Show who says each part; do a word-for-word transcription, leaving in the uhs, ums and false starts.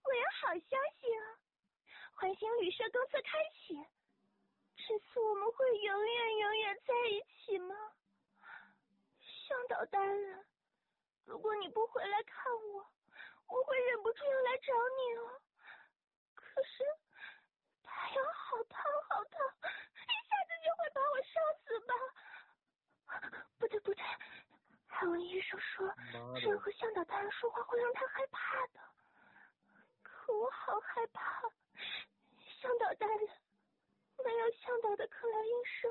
Speaker 1: 我有好消息啊！环形旅社公测开启，这次我们会永远永远在一起吗？向导大人，如果你不回来看我，我会忍不住要来找你哦。可是太阳好烫好烫，一下子就会把我烧死吧？不对不对，海文医生说，这和向导大人说话会让他害怕的。可我好害怕，向导大人，没有向导的克莱因